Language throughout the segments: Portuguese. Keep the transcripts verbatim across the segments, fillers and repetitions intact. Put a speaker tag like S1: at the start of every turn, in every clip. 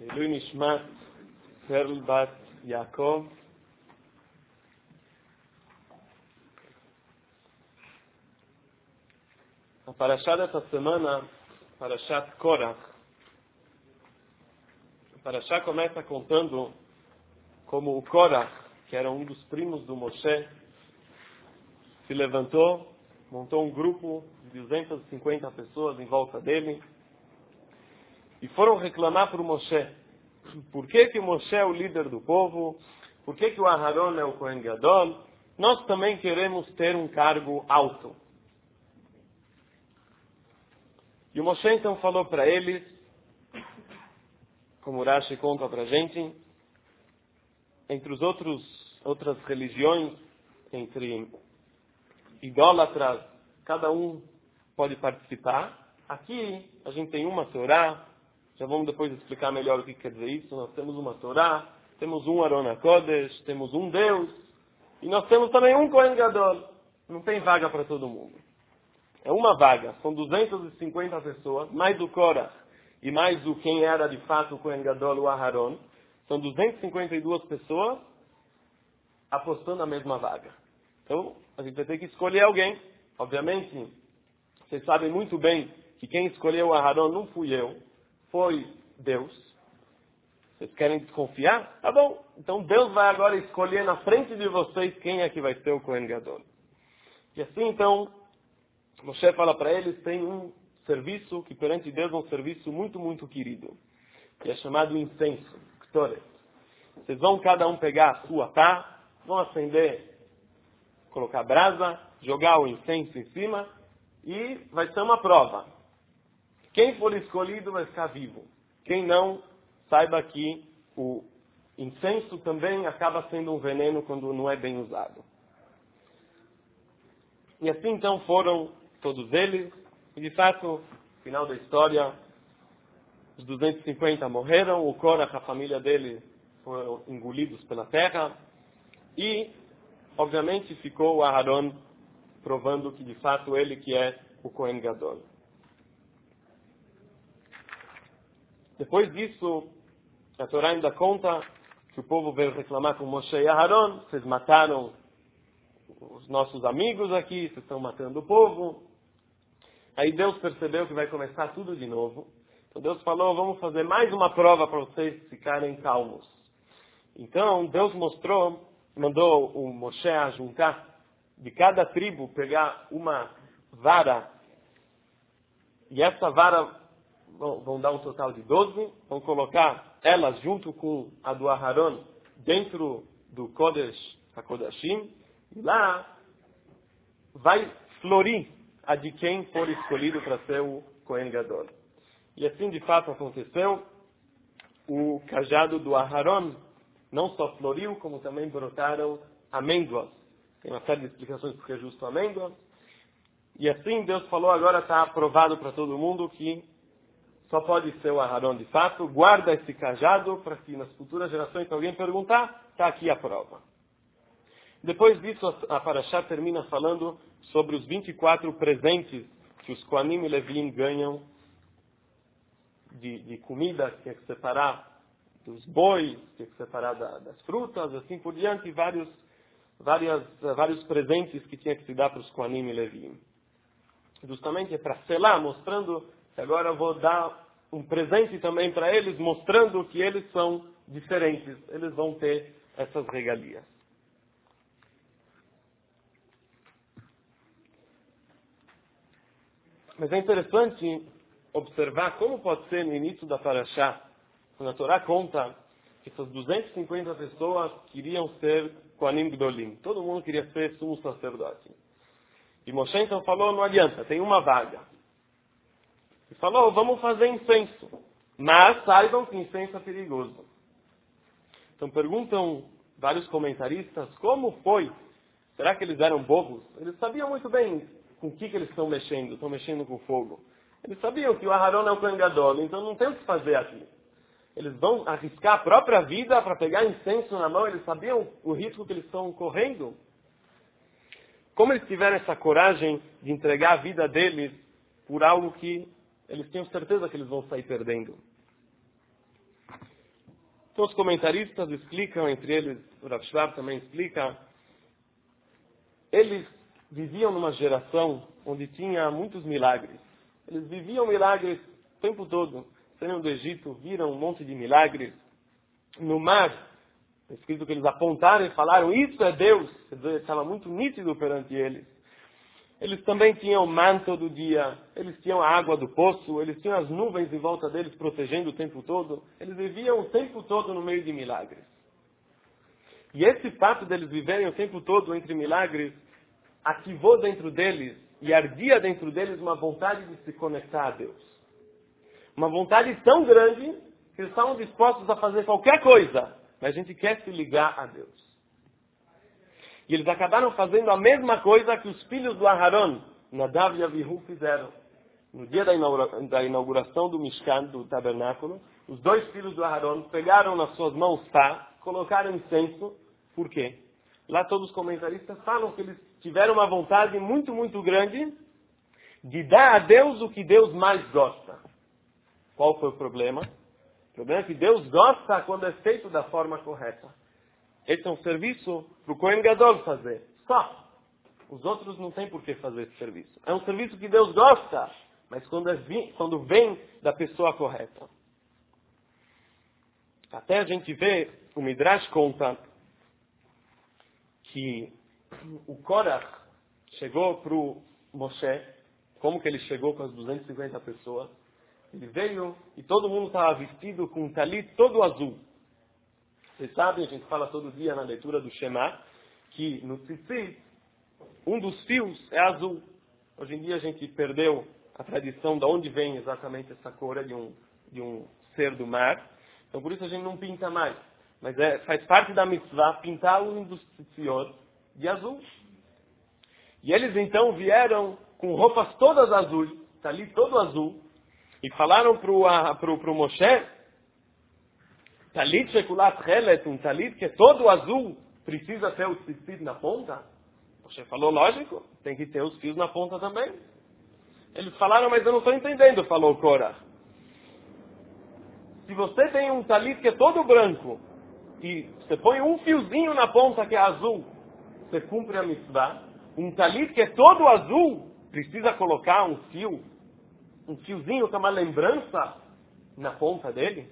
S1: Elui Nishmat Perl Bat Yaakov. A parashá dessa semana, Parashat Korach. A parashá começa contando como o Korach, que era um dos primos do Moshe, se levantou, montou um grupo de duzentas e cinquenta pessoas em volta dele e foram reclamar para o Moshe. Por que que o Moshe é o líder do povo? Por que que o Aharon é o Kohen Gadol? Nós também queremos ter um cargo alto. E o Moshe então falou para eles, como o Rashi conta para a gente, entre os outros outras religiões, entre idólatras, cada um pode participar. Aqui a gente tem uma Torá, já vamos depois explicar melhor o que quer dizer isso. Nós temos uma Torá, temos um Aron HaKodesh, temos um Deus, e nós temos também um Kohen Gadol. Não tem vaga para todo mundo. É uma vaga, são duzentas e cinquenta pessoas, mais o Korach e mais o quem era de fato o Kohen Gadol, o Aharon. São duzentas e cinquenta e duas pessoas apostando na mesma vaga. Então, a gente vai ter que escolher alguém. Obviamente, vocês sabem muito bem que quem escolheu o Aharon não fui eu, foi Deus. Vocês querem desconfiar? Tá bom. Então Deus vai agora escolher na frente de vocês quem é que vai ser o Kohen Gadol. E assim, então, Moshe fala para eles, tem um serviço que perante Deus é um serviço muito, muito querido. Que é chamado incenso, Ktoret. Vocês vão cada um pegar a sua pá, vão acender, colocar brasa, jogar o incenso em cima e vai ser uma prova. Quem for escolhido vai ficar vivo. Quem não, saiba que o incenso também acaba sendo um veneno quando não é bem usado. E assim então foram todos eles, e de fato, no final da história, os duzentos e cinquenta morreram, o Korach, a família dele, foram engolidos pela terra, e, obviamente, ficou o Aharon provando que de fato ele que é o Kohen Gadol. Depois disso, a Torá ainda conta que o povo veio reclamar com Moshe e Aharon, vocês mataram os nossos amigos aqui, vocês estão matando o povo. Aí Deus percebeu que vai começar tudo de novo. Então Deus falou, vamos fazer mais uma prova para vocês ficarem calmos. Então Deus mostrou, mandou o Moshe a juntar de cada tribo, pegar uma vara. E essa vara vão, vão dar um total de doze. Vão colocar elas junto com a do Aharon dentro do Kodesh HaKodashim. E lá vai florir a de quem for escolhido para ser o Kohen Gadol. E assim de fato aconteceu. O cajado do Aharon não só floriu, como também brotaram amêndoas. Tem uma série de explicações porque é justo amêndoas. E assim Deus falou, agora está aprovado para todo mundo que só pode ser o Aharon de fato. Guarda esse cajado para que nas futuras gerações, se alguém perguntar, está aqui a prova. Depois disso, a Parashá termina falando sobre os vinte e quatro presentes que os Kohanim e Levim ganham de, de comida, que tinha que separar dos bois, tinha que separar da, das frutas, assim por diante, e vários, várias, vários presentes que tinha que se dar para os Kohanim e Levim. Justamente é para selar, mostrando que agora eu vou dar um presente também para eles, mostrando que eles são diferentes, eles vão ter essas regalias. Mas é interessante observar como pode ser no início da Parashá, quando a Torá conta que essas duzentas e cinquenta pessoas queriam ser Kohanim Gdolim. Todo mundo queria ser sumo sacerdote. E Moshe então falou, não adianta, tem uma vaga. E falou, vamos fazer incenso. Mas saibam que incenso é perigoso. Então perguntam vários comentaristas, como foi? Será que eles eram bobos? Eles sabiam muito bem com o que, que eles estão mexendo, estão mexendo com fogo. Eles sabiam que o Aharon é o Kohen Gadol, então não tem o que fazer aqui. Eles vão arriscar a própria vida para pegar incenso na mão, eles sabiam o risco que eles estão correndo. Como eles tiveram essa coragem de entregar a vida deles por algo que eles tinham certeza que eles vão sair perdendo? Então os comentaristas explicam, entre eles o Rav Schwab também explica, eles viviam numa geração onde tinha muitos milagres. Eles viviam milagres o tempo todo. Saíram do Egito, viram um monte de milagres. No mar, é escrito que eles apontaram e falaram, isso é Deus. Quer dizer, estava muito nítido perante eles. Eles também tinham man todo dia, eles tinham a água do poço, eles tinham as nuvens em volta deles protegendo o tempo todo. Eles viviam o tempo todo no meio de milagres. E esse fato deles viverem o tempo todo entre milagres ativou dentro deles e ardia dentro deles uma vontade de se conectar a Deus. Uma vontade tão grande que eles estavam dispostos a fazer qualquer coisa, mas a gente quer se ligar a Deus. E eles acabaram fazendo a mesma coisa que os filhos do Aharon, Nadav e Avihu, fizeram. No dia da, inaugura, da inauguração do Mishkan, do tabernáculo, os dois filhos do Aharon pegaram nas suas mãos pá, colocaram incenso. Por quê? Lá todos os comentaristas falam que eles tiveram uma vontade muito, muito grande de dar a Deus o que Deus mais gosta. Qual foi o problema? O problema é que Deus gosta quando é feito da forma correta. Esse é um serviço para o Kohen Gadol fazer. Só. Os outros não têm por que fazer esse serviço. É um serviço que Deus gosta, mas quando, é vi, quando vem da pessoa correta. Até a gente vê, o Midrash conta que o Korach chegou para o Moshe, como que ele chegou com as duzentas e cinquenta pessoas? Ele veio e todo mundo estava vestido com um talit todo azul. Vocês sabem, a gente fala todo dia na leitura do Shema, que no tzitzit, um dos fios é azul. Hoje em dia a gente perdeu a tradição de onde vem exatamente essa cor, é de um, de um ser do mar. Então por isso a gente não pinta mais. Mas é, faz parte da mitzvah pintar um dos tzitziot de azul. E eles então vieram com roupas todas azuis, talit todo azul, e falaram para o Moshe, talit shekulat chelet, um talit que é todo azul, precisa ter o tzitzit na ponta? Moshe falou, lógico, tem que ter os fios na ponta também. Eles falaram, mas eu não estou entendendo, falou Korah. Se você tem um talit que é todo branco, e você põe um fiozinho na ponta que é azul, você cumpre a mitzvah. Um talit que é todo azul, precisa colocar um fio, um fiozinho que é uma lembrança na ponta dele?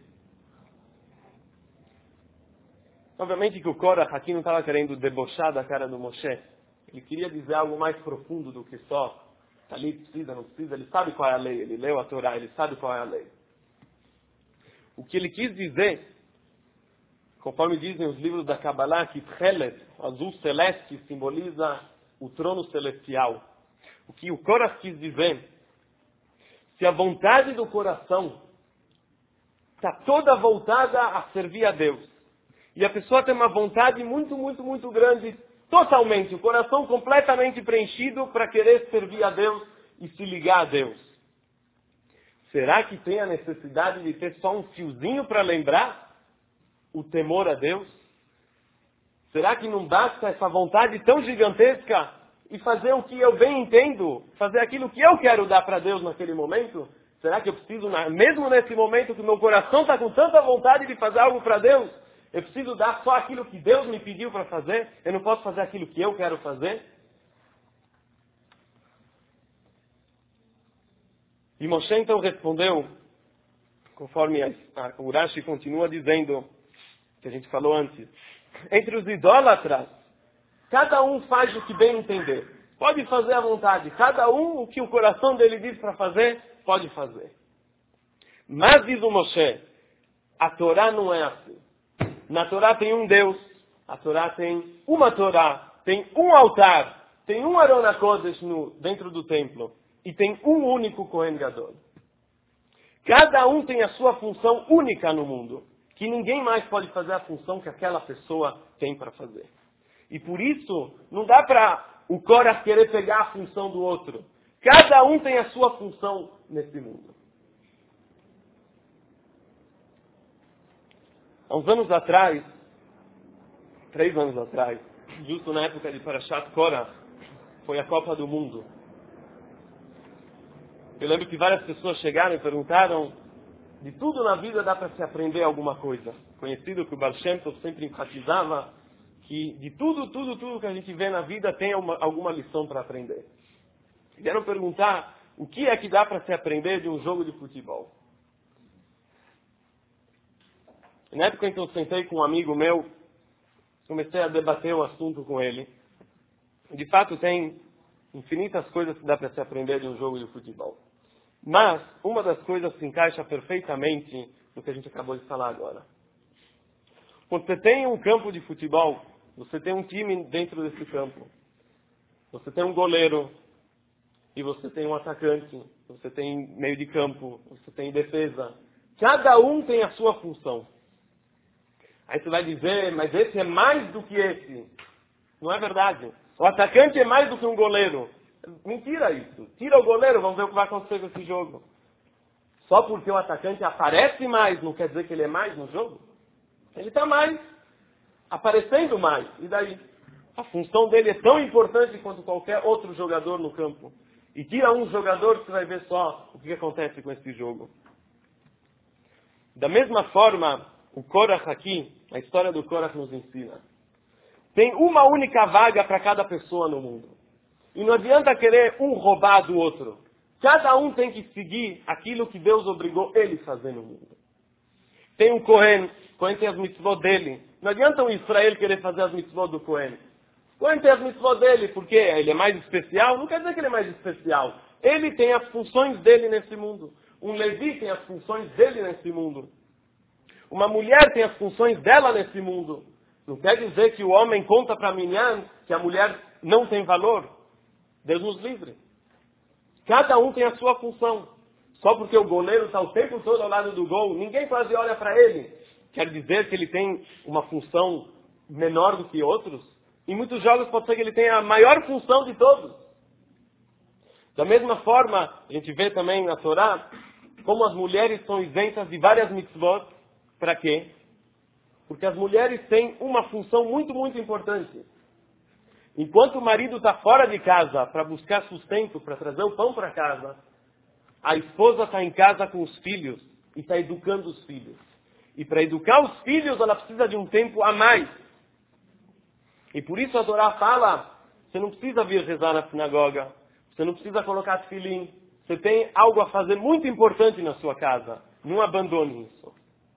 S1: Obviamente que o Korah aqui não estava querendo debochar da cara do Moshe. Ele queria dizer algo mais profundo do que só talit precisa, não precisa. Ele sabe qual é a lei, ele leu a Torá, ele sabe qual é a lei. O que ele quis dizer, conforme dizem os livros da Kabbalah, que Tchelet, azul celeste, simboliza o trono celestial. O que o Korah quis dizer, se a vontade do coração está toda voltada a servir a Deus, e a pessoa tem uma vontade muito, muito, muito grande, totalmente, o coração completamente preenchido para querer servir a Deus e se ligar a Deus, será que tem a necessidade de ter só um fiozinho para lembrar o temor a Deus? Será que não basta essa vontade tão gigantesca e fazer o que eu bem entendo, fazer aquilo que eu quero dar para Deus naquele momento? Será que eu preciso, mesmo nesse momento que o meu coração está com tanta vontade de fazer algo para Deus, eu preciso dar só aquilo que Deus me pediu para fazer? Eu não posso fazer aquilo que eu quero fazer? E Moshe então respondeu, conforme a, a, o Rashi continua dizendo, que a gente falou antes, entre os idólatras, cada um faz o que bem entender. Pode fazer à vontade. Cada um o que o coração dele diz para fazer, pode fazer. Mas diz o Moshe, a Torá não é assim. Na Torá tem um Deus, a Torá tem uma Torá, tem um altar, tem um Aron HaKodesh no, dentro do templo, e tem um único Kohen Gadol. Cada um tem a sua função única no mundo, que ninguém mais pode fazer a função que aquela pessoa tem para fazer. E por isso, não dá para o Korah querer pegar a função do outro. Cada um tem a sua função nesse mundo. Há uns anos atrás, três anos atrás, justo na época de Parashat Korah, foi a Copa do Mundo. Eu lembro que várias pessoas chegaram e perguntaram De tudo na vida dá para se aprender alguma coisa. Conhecido que o Baal Shem Tov sempre enfatizava que de tudo, tudo, tudo que a gente vê na vida tem uma, alguma lição para aprender. Quero perguntar o que é que dá para se aprender de um jogo de futebol. Na época em que eu sentei com um amigo meu, comecei a debater o assunto com ele. De fato, tem infinitas coisas que dá para se aprender de um jogo de futebol. Mas, uma das coisas se encaixa perfeitamente no que a gente acabou de falar agora. Quando você tem um campo de futebol, você tem um time dentro desse campo. Você tem um goleiro, e você tem um atacante, você tem meio de campo, você tem defesa. Cada um tem a sua função. Aí você vai dizer, mas esse é mais do que esse. Não é verdade. O atacante é mais do que um goleiro. Mentira isso. Tira o goleiro, vamos ver o que vai acontecer com esse jogo. Só porque o atacante aparece mais, não quer dizer que ele é mais no jogo. Ele está mais, aparecendo mais. E daí? A função dele é tão importante quanto qualquer outro jogador no campo. E tira um jogador, você vai ver só o que acontece com esse jogo. Da mesma forma, o Korach aqui, a história do Korach nos ensina. Tem uma única vaga para cada pessoa no mundo. E não adianta querer um roubar do outro. Cada um tem que seguir aquilo que Deus obrigou ele a fazer no mundo. Tem um Cohen, o Cohen tem as mitzvot dele. Não adianta um Israel querer fazer as mitzvot do Cohen. O Cohen tem as mitzvot dele, porque ele é mais especial. Não quer dizer que ele é mais especial. Ele tem as funções dele nesse mundo. Um Levi tem as funções dele nesse mundo. Uma mulher tem as funções dela nesse mundo. Não quer dizer que o homem conta para Minyan que a mulher não tem valor. Deus nos livre. Cada um tem a sua função. Só porque o goleiro está o tempo todo ao lado do gol, ninguém quase olha para ele. Quer dizer que ele tem uma função menor do que outros? Em muitos jogos pode ser que ele tenha a maior função de todos. Da mesma forma, a gente vê também na Torá, como as mulheres são isentas de várias mitzvot. Para quê? Porque as mulheres têm uma função muito, muito importante. Enquanto o marido está fora de casa para buscar sustento, para trazer o pão para casa, a esposa está em casa com os filhos e está educando os filhos. E para educar os filhos, ela precisa de um tempo a mais. E por isso a Torá fala, você não precisa vir rezar na sinagoga, você não precisa colocar tefilim, você tem algo a fazer muito importante na sua casa. Não abandone isso.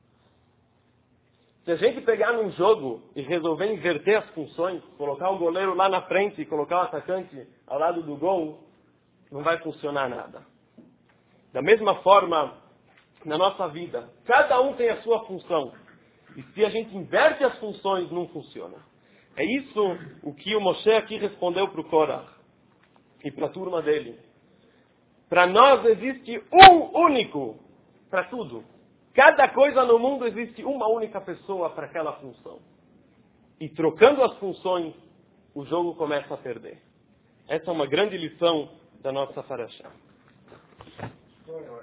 S1: Se a gente pegar num jogo e resolver inverter as funções, colocar o goleiro lá na frente e colocar o atacante ao lado do gol, não vai funcionar nada. Da mesma forma, na nossa vida, cada um tem a sua função. E se a gente inverte as funções, não funciona. É isso o que o Moshe aqui respondeu para o Korach e para a turma dele. Para nós existe um único para tudo. Cada coisa no mundo existe uma única pessoa para aquela função. E trocando as funções, o jogo começa a perder. Essa é uma grande lição da nossa Parashá.